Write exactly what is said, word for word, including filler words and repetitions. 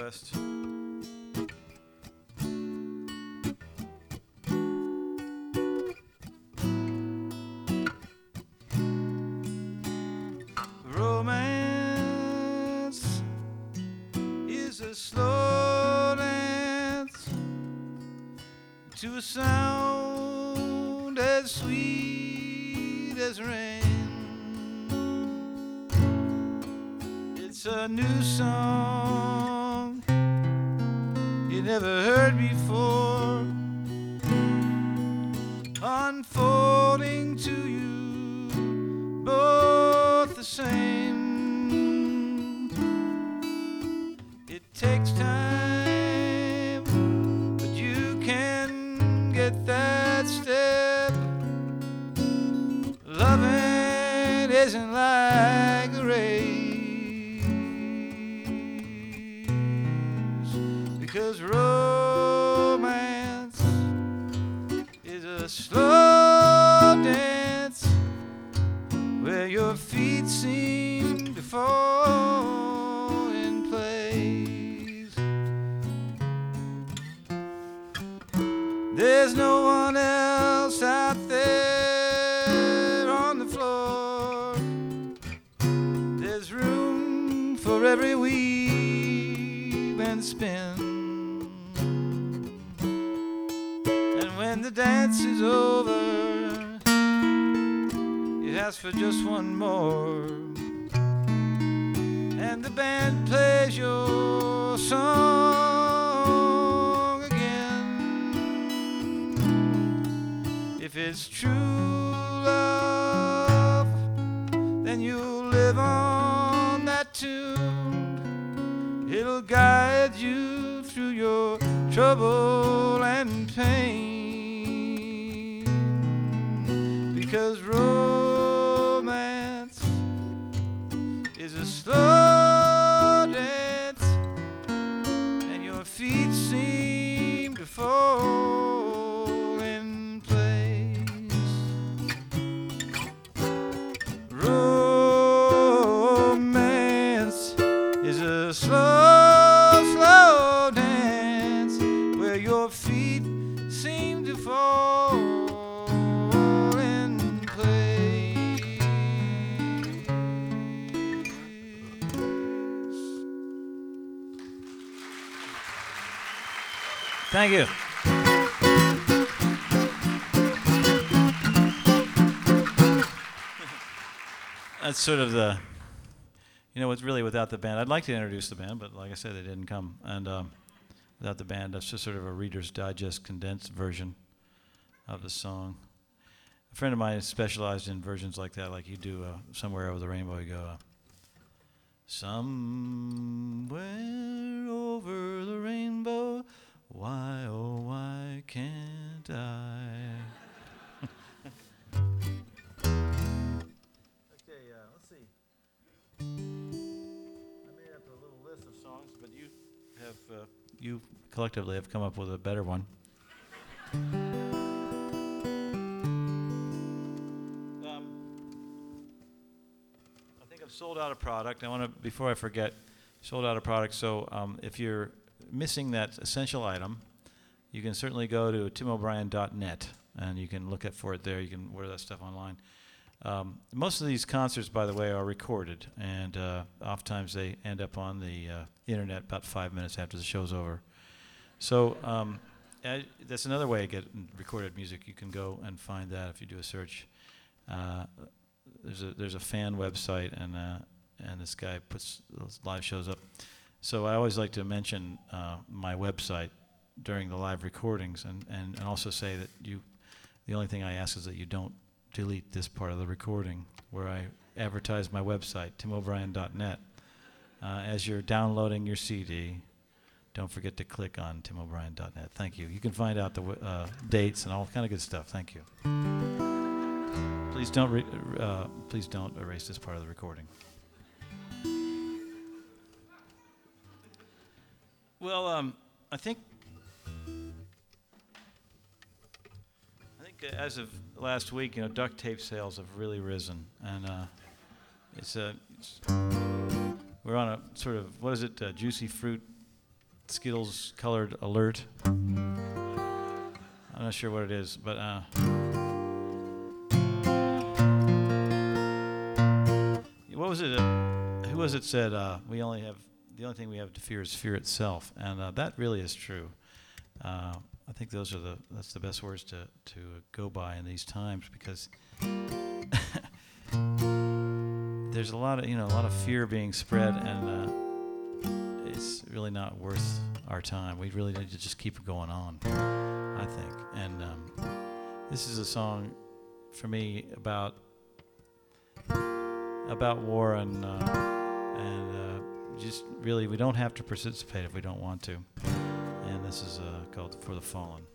request. Romance is a slow dance to a sound as sweet as rain. It's a new song you never heard before, unfolding to you both the same. It takes time, but you can get that step. Loving isn't like a race, because romance is a slow dance where your feet seem to fall in place. There's no one else out there on the floor. There's room for every weave and spin. And when the dance is over, you ask for just one more, and the band plays your song again. If it's true love, then you'll live on that tune. It'll guide you through your trouble and pain, because romance is a slow dance and your feet seem to fall in place. Romance is a slow, slow dance where your feet seem to fall in place. Thank you. That's sort of the, you know, it's really without the band. I'd like to introduce the band, but like I said, they didn't come. And um, without the band, that's just sort of a Reader's Digest condensed version of the song. A friend of mine specialized in versions like that, like you do uh, Somewhere Over the Rainbow. You go, uh, somewhere over the rainbow, why, oh, why can't I? Okay, uh, let's see. I made up a little list of songs, but you have, uh, you collectively have come up with a better one. Um, I think I've sold out a product. I want to, before I forget, sold out a product. So um, if you're missing that essential item, you can certainly go to tim o'brien dot net and you can look at for it there. You can order that stuff online. Um, most of these concerts, by the way, are recorded, and uh, oftentimes they end up on the uh, internet about five minutes after the show's over. So um, uh, that's another way to get recorded music. You can go and find that if you do a search. Uh, there's a there's a fan website, and uh, and this guy puts those live shows up. So I always like to mention uh, my website during the live recordings, and, and, and also say that you, the only thing I ask is that you don't delete this part of the recording where I advertise my website, tim o'brien dot net. Uh, as you're downloading your C D, don't forget to click on tim o'brien dot net. Thank you. You can find out the w- uh, dates and all kind of good stuff. Thank you. Please don't re- uh, please don't erase this part of the recording. Well, um, I think I think uh, as of last week, you know, duct tape sales have really risen, and uh, it's a it's, we're on a sort of, what is it, uh, juicy fruit Skittles colored alert. I'm not sure what it is, but uh, what was it? Uh, who was it said uh, we only have the only thing we have to fear is fear itself, and uh, that really is true. Uh, I think those are the that's the best words to to go by in these times, because there's a lot of you know a lot of fear being spread, and uh, it's really not worth our time. We really need to just keep it going on, I think. And um, this is a song for me about about war, and uh, and uh, just really we don't have to participate if we don't want to. And this is uh, called "For the Fallen."